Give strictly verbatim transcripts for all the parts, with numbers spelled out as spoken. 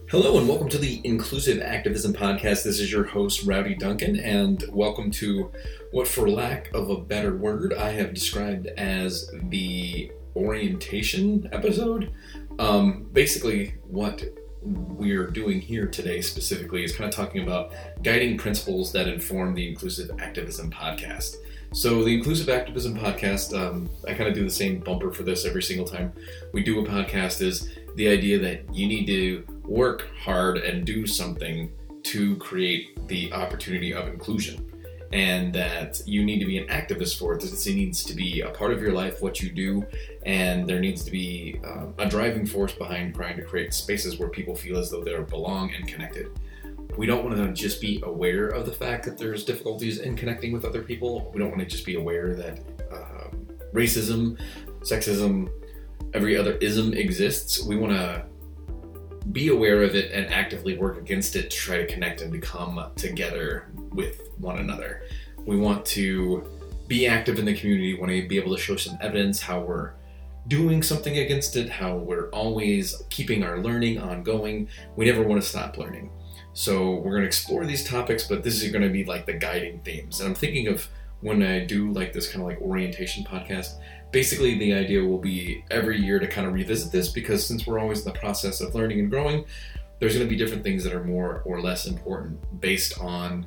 Hello and welcome to the Inclusive Activism Podcast. This is your host, Rowdy Duncan, and welcome to what, for lack of a better word, I have described as the orientation episode. Um, basically, what we're doing here today specifically is kind of talking about guiding principles that inform the Inclusive Activism Podcast. So the Inclusive Activism Podcast, um, I kind of do the same bumper for this every single time we do a podcast, is the idea that you need to work hard and do something to create the opportunity of inclusion, and that you need to be an activist for it. It needs to be a part of your life, what you do, and there needs to be uh, a driving force behind trying to create spaces where people feel as though they belong and connected. We don't want to just be aware of the fact that there's difficulties in connecting with other people. We don't want to just be aware that uh, racism, sexism, every other ism exists. We want to be aware of it and actively work against it to try to connect and become together with one another. We want to be active in the community, want to be able to show some evidence how we're doing something against it, how we're always keeping our learning ongoing. We never want to stop learning. So we're going to explore these topics, but this is going to be like the guiding themes. And I'm thinking of when I do like this kind of like orientation podcast, basically the idea will be every year to kind of revisit this, because since we're always in the process of learning and growing, there's going to be different things that are more or less important based on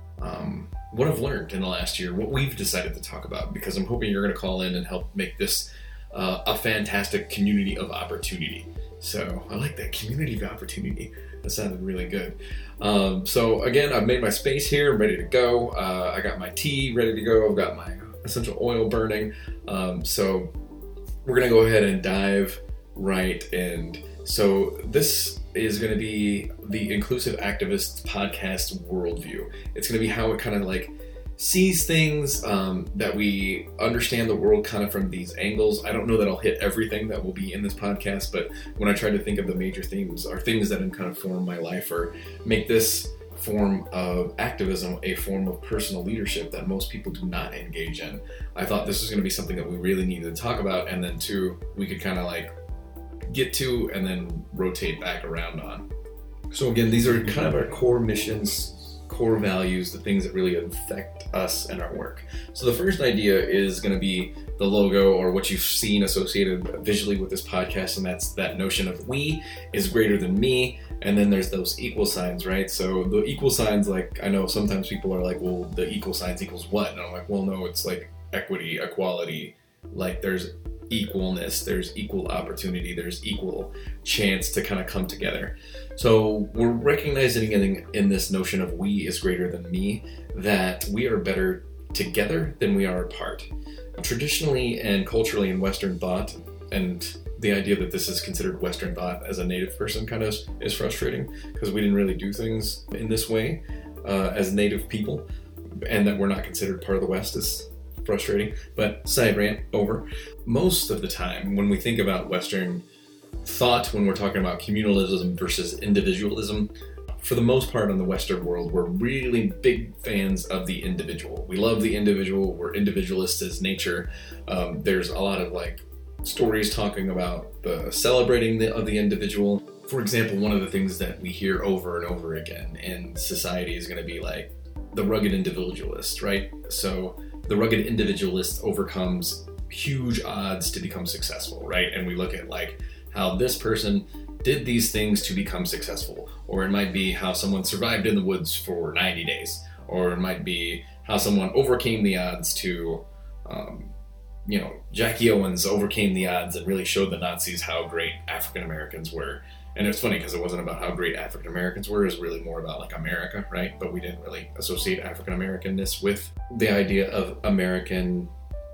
um, what I've learned in the last year, what we've decided to talk about, because I'm hoping you're going to call in and help make this uh, a fantastic community of opportunity. So I like that, community of opportunity. That sounded really good. Um, so again, I've made my space here. I'm ready to go. Uh, I got my tea ready to go. I've got my essential oil burning. Um, so we're going to go ahead and dive right in. So this is going to be the Inclusive Activist Podcast worldview. It's going to be how it kind of like sees things, um, that we understand the world kind of from these angles. I don't know that I'll hit everything that will be in this podcast, but when I try to think of the major themes or things that kind of form my life or make this form of activism a form of personal leadership that most people do not engage in, I thought this was going to be something that we really needed to talk about, and then two, we could kind of like get to and then rotate back around on. So again, these are kind of our core missions, core values, the things that really affect us and our work. So the first idea is going to be the logo, or what you've seen associated visually with this podcast, and that's that notion of we is greater than me, and then there's those equal signs, right? So the equal signs, like, I know sometimes people are like, well, the equal signs equals what? And I'm like, well, no, it's like equity, equality, like there's equalness, there's equal opportunity, there's equal chance to kind of come together. So we're recognizing in, in this notion of we is greater than me, that we are better together than we are apart. Traditionally and culturally in Western thought, and the idea that this is considered Western thought as a Native person kind of is frustrating, because we didn't really do things in this way uh, as Native people, and that we're not considered part of the West is frustrating. But side rant over. Most of the time when we think about Western thought, when we're talking about communalism versus individualism, for the most part in the Western world, we're really big fans of the individual. We love the individual. We're individualists as nature. Um, there's a lot of like stories talking about the celebrating the, of the individual. For example, one of the things that we hear over and over again in society is going to be like the rugged individualist, right? So the rugged individualist overcomes huge odds to become successful, right? And we look at like how this person did these things to become successful, or it might be how someone survived in the woods for ninety days, or it might be how someone overcame the odds to, um, you know, Jackie Owens overcame the odds and really showed the Nazis how great African Americans were. And it's funny because it wasn't about how great African Americans were, it was really more about like America, right? But we didn't really associate African Americanness with the idea of American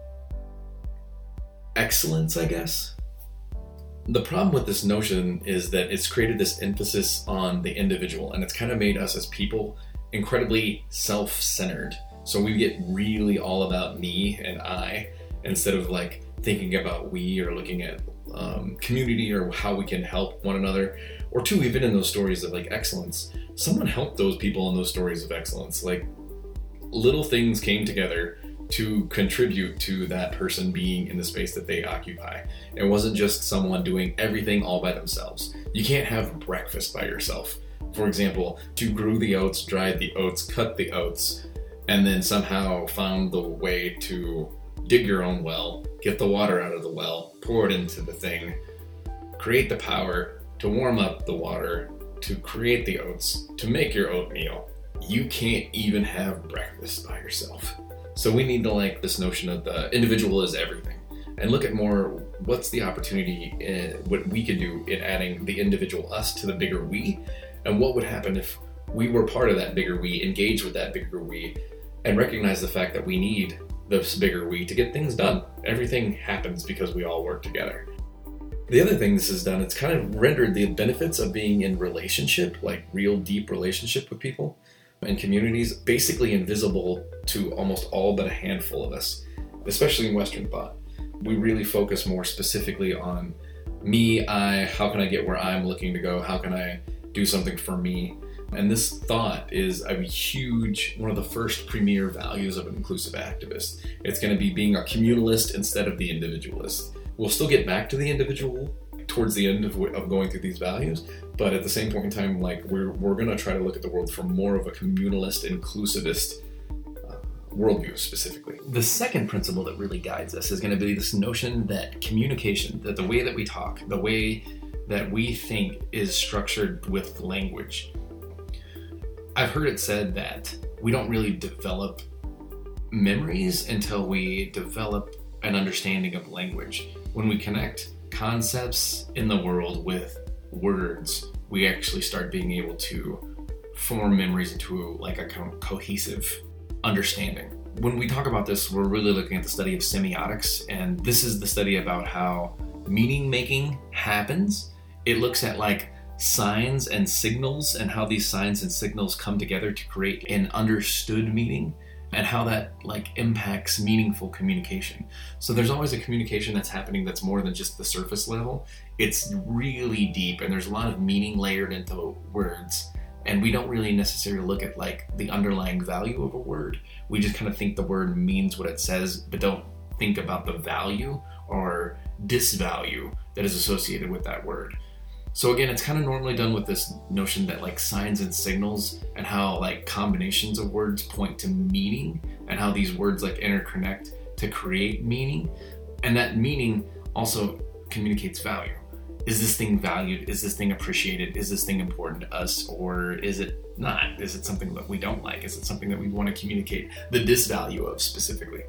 excellence, I guess. The problem with this notion is that it's created this emphasis on the individual, and it's kind of made us as people incredibly self-centered. So we get really all about me and I, instead of like thinking about we or looking at um, community or how we can help one another. Or two, even in those stories of like excellence, someone helped those people in those stories of excellence. Like little things came together to contribute to that person being in the space that they occupy. It wasn't just someone doing everything all by themselves. You can't have breakfast by yourself. For example, to grew the oats, dried the oats, cut the oats, and then somehow found the way to dig your own well, get the water out of the well, pour it into the thing, create the power to warm up the water, to create the oats, to make your oatmeal. You can't even have breakfast by yourself. So we need to like this notion of the individual is everything, and look at more what's the opportunity in what we can do in adding the individual us to the bigger we, and what would happen if we were part of that bigger we, engage with that bigger we, and recognize the fact that we need this bigger we to get things done. Everything happens because we all work together. The other thing this has done, it's kind of rendered the benefits of being in relationship, like real deep relationship with people and communities, basically invisible to almost all but a handful of us, especially in Western thought. We really focus more specifically on me, I, how can I get where I'm looking to go? How can I do something for me? And this thought is a huge, one of the first premier values of an inclusive activist. It's going to be being a communalist instead of the individualist. We'll still get back to the individual towards the end of, of going through these values, but at the same point in time, like we're we're going to try to look at the world from more of a communalist, inclusivist uh, worldview specifically. The second principle that really guides us is going to be this notion that communication, that the way that we talk, the way that we think is structured with language. I've heard it said that we don't really develop memories until we develop an understanding of language. When we connect concepts in the world with words, we actually start being able to form memories into like a co- cohesive understanding. When we talk about this, we're really looking at the study of semiotics, and this is the study about how meaning making happens. It looks at like signs and signals and how these signs and signals come together to create an understood meaning, and how that like impacts meaningful communication. So there's always a communication that's happening that's more than just the surface level. It's really deep, and there's a lot of meaning layered into words, and we don't really necessarily look at like the underlying value of a word. We just kind of think the word means what it says, but don't think about the value or disvalue that is associated with that word. So again, it's kind of normally done with this notion that like signs and signals and how like combinations of words point to meaning, and how these words like interconnect to create meaning. And that meaning also communicates value. Is this thing valued? Is this thing appreciated? Is this thing important to us, or is it not? Is it something that we don't like? Is it something that we want to communicate the disvalue of specifically?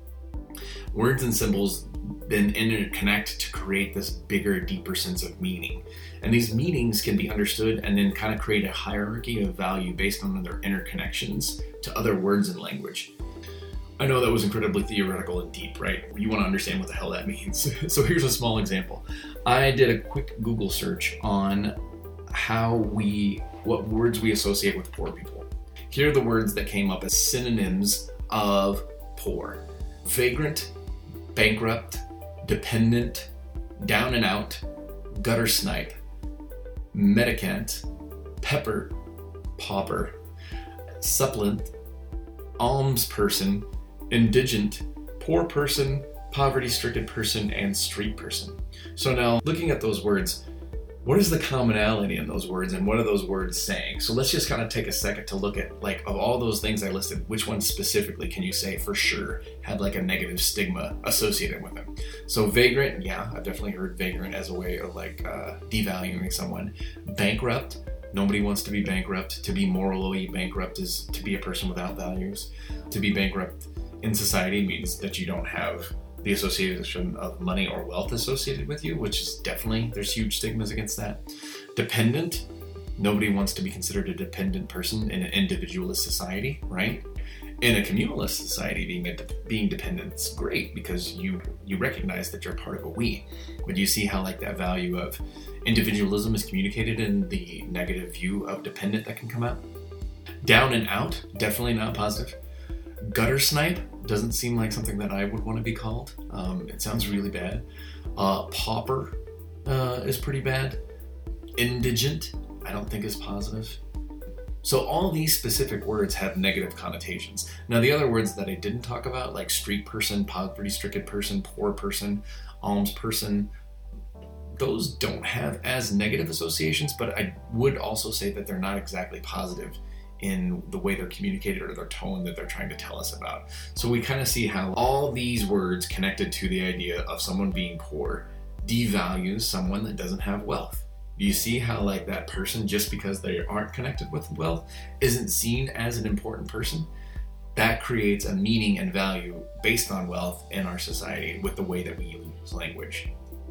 Words and symbols then interconnect to create this bigger, deeper sense of meaning. And these meanings can be understood and then kind of create a hierarchy of value based on their interconnections to other words and language. I know that was incredibly theoretical and deep, right? You want to understand what the hell that means. So here's a small example. I did a quick Google search on how we, what words we associate with poor people. Here are the words that came up as synonyms of poor: vagrant, bankrupt, dependent, down and out, gutter snipe, mendicant, pepper, pauper, supplant, alms person, indigent, poor person, poverty-stricken person, and street person. So now, looking at those words, what is the commonality in those words, and what are those words saying? So let's just kind of take a second to look at, like, of all those things I listed, which one specifically can you say for sure had like a negative stigma associated with them? So vagrant, yeah, I've definitely heard vagrant as a way of like uh, devaluing someone. Bankrupt, nobody wants to be bankrupt. To be morally bankrupt is to be a person without values. To be bankrupt in society means that you don't have the association of money or wealth associated with you, which is definitely, there's huge stigmas against that. Dependent, nobody wants to be considered a dependent person in an individualist society, right? In a communalist society, being a, being dependent is great because you you recognize that you're part of a we. But you see how like that value of individualism is communicated in the negative view of dependent that can come out. Down and out, definitely not positive. Gutter snipe doesn't seem like something that I would want to be called. Um, it sounds really bad. Uh, pauper uh, is pretty bad. Indigent, I don't think is positive. So all these specific words have negative connotations. Now the other words that I didn't talk about, like street person, poverty-stricken person, poor person, alms person, those don't have as negative associations, but I would also say that they're not exactly positive in the way they're communicated or their tone that they're trying to tell us about. So we kind of see how all these words connected to the idea of someone being poor devalues someone that doesn't have wealth. Do you see how like that person, just because they aren't connected with wealth, isn't seen as an important person? That creates a meaning and value based on wealth in our society with the way that we use language.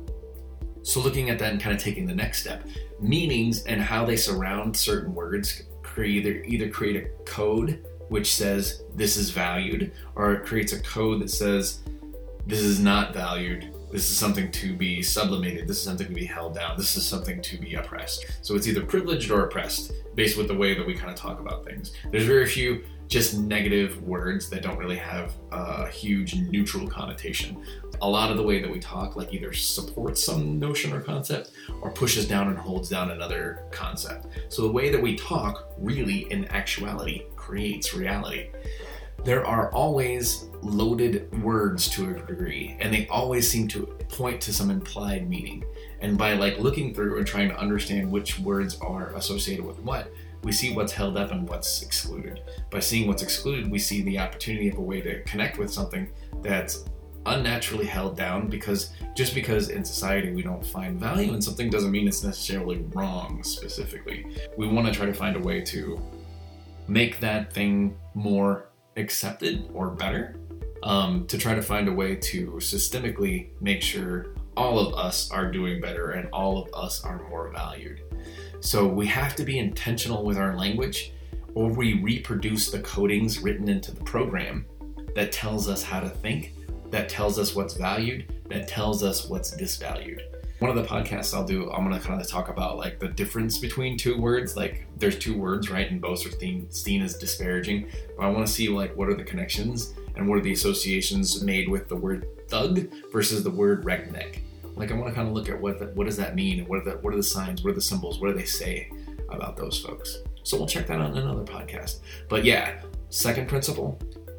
So looking at that and kind of taking the next step, meanings and how they surround certain words create either, either create a code which says this is valued, or it creates a code that says this is not valued. This is something to be sublimated. This is something to be held down. This is something to be oppressed. So it's either privileged or oppressed based with the way that we kind of talk about things. There's very few just negative words that don't really have a huge neutral connotation. A lot of the way that we talk like either supports some notion or concept or pushes down and holds down another concept. So the way that we talk really in actuality creates reality. There are always loaded words to a degree, and they always seem to point to some implied meaning. And by like looking through and trying to understand which words are associated with what, we see what's held up and what's excluded. By seeing what's excluded, we see the opportunity of a way to connect with something that's unnaturally held down, because just because in society we don't find value in something doesn't mean it's necessarily wrong specifically. We want to try to find a way to make that thing more accepted or better, um, to try to find a way to systemically make sure all of us are doing better and all of us are more valued. So we have to be intentional with our language, or we reproduce the codings written into the program that tells us how to think, that tells us what's valued, that tells us what's disvalued. One of the podcasts I'll do, I'm going to kind of talk about like the difference between two words. Like there's two words, right? And both are seen, seen as disparaging. But I want to see like what are the connections and what are the associations made with the word thug versus the word redneck. Like I want to kind of look at what the, what does that mean, and what are the what are the signs, what are the symbols, what do they say about those folks. So we'll check that out in another podcast. But yeah, second principle,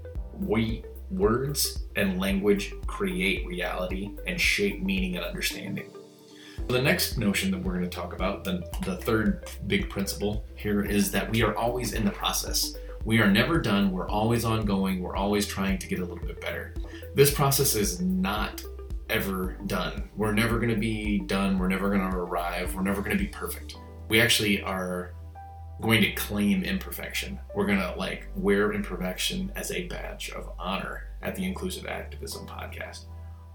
we words and language create reality and shape meaning and understanding. The next notion that we're going to talk about, the, the third big principle here, is that we are always in the process. We are never done. We're always ongoing. We're always trying to get a little bit better. This process is not ever done. We're never going to be done. We're never going to arrive. We're never going to be perfect. We actually are going to claim imperfection. We're going to like wear imperfection as a badge of honor at the Inclusive Activism Podcast.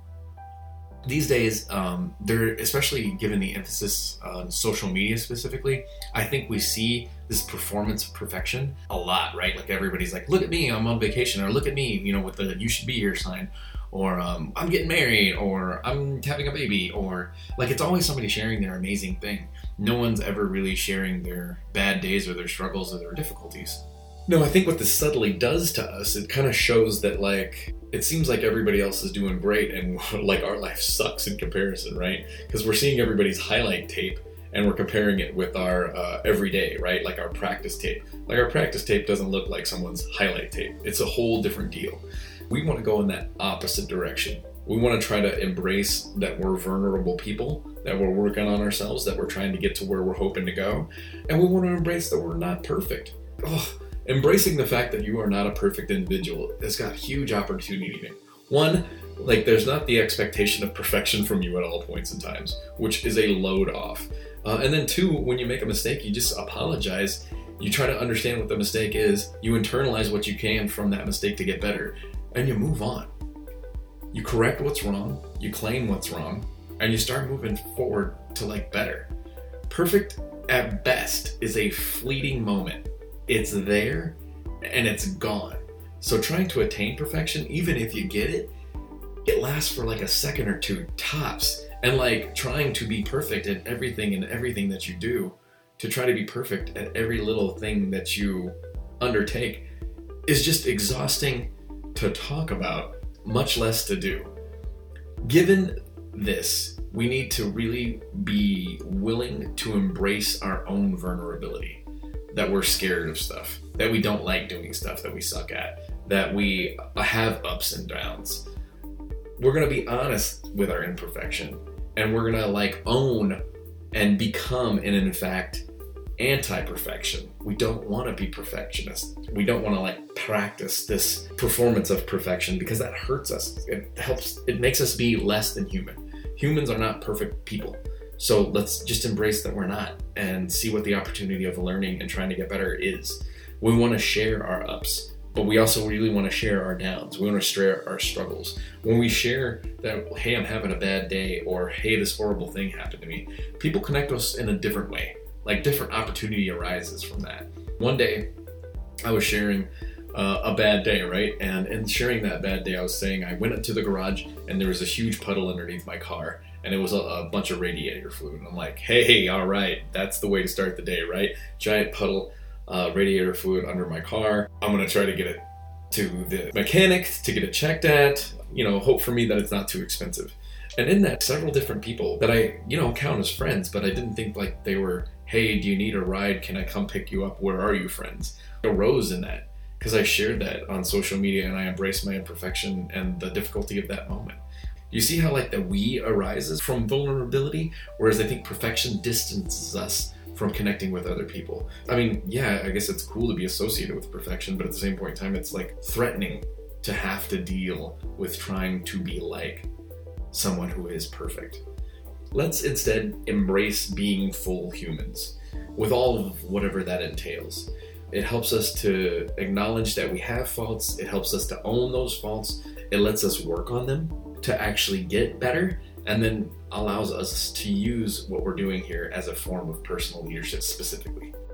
These days, um, they're especially given the emphasis on social media specifically, I think we see this performance of perfection a lot, right? Like everybody's like, look at me, I'm on vacation, or look at me, you know, with the you should be here sign, or um, I'm getting married, or I'm having a baby, or like it's always somebody sharing their amazing thing. No one's ever really sharing their bad days or their struggles or their difficulties. No, I think what this subtly does to us, it kind of shows that like, it seems like everybody else is doing great and like our life sucks in comparison, right? Because we're seeing everybody's highlight tape and we're comparing it with our uh, everyday, right? Like our practice tape. Like our practice tape doesn't look like someone's highlight tape. It's a whole different deal. We want to go in that opposite direction. We want to try to embrace that we're vulnerable people, that we're working on ourselves, that we're trying to get to where we're hoping to go. And we want to embrace that we're not perfect. Oh, embracing the fact that you are not a perfect individual has got huge opportunity. One, like there's not the expectation of perfection from you at all points in times, which is a load off. Uh, and then two, when you make a mistake, you just apologize. You try to understand what the mistake is. You internalize what you can from that mistake to get better, and you move on. You correct what's wrong, you claim what's wrong, and you start moving forward to like better. Perfect at best is a fleeting moment. It's there and it's gone. So trying to attain perfection, even if you get it, it lasts for like a second or two tops. And like trying to be perfect at everything and everything that you do, to try to be perfect at every little thing that you undertake, is just exhausting to talk about, much less to do. Given this, we need to really be willing to embrace our own vulnerability. that we're scared of stuff, that we don't like doing stuff, that we suck at, that we have ups and downs. We're going to be honest with our imperfection, and we're going to like own and become, and in fact, anti-perfection. We don't want to be perfectionists. We don't want to like practice this performance of perfection because that hurts us. It helps, it makes us be less than human. Humans are not perfect people. So let's just embrace that we're not and see what the opportunity of learning and trying to get better is. We want to share our ups, but we also really want to share our downs. We want to share our struggles. When we share that, hey, I'm having a bad day, or hey, this horrible thing happened to me, people connect us in a different way. Like different opportunity arises from that. One day I was sharing uh, a bad day, right? And in sharing that bad day, I was saying I went into the garage and there was a huge puddle underneath my car, and it was a, a bunch of radiator fluid. And I'm like, hey, all right, that's the way to start the day, right? Giant puddle, uh, radiator fluid under my car. I'm gonna try to get it to the mechanic to get it checked at, you know, hope for me that it's not too expensive. And in that, several different people that I, you know, count as friends, but I didn't think like they were, hey, do you need a ride? Can I come pick you up? Where are you, friends? Arose in that because I shared that on social media and I embraced my imperfection and the difficulty of that moment. You see how like the we arises from vulnerability, whereas I think perfection distances us from connecting with other people. I mean, yeah, I guess it's cool to be associated with perfection, but at the same point in time, it's like threatening to have to deal with trying to be like someone who is perfect. Let's instead embrace being full humans with all of whatever that entails. It helps us to acknowledge that we have faults. It helps us to own those faults. It lets us work on them to actually get better, and then allows us to use what we're doing here as a form of personal leadership specifically.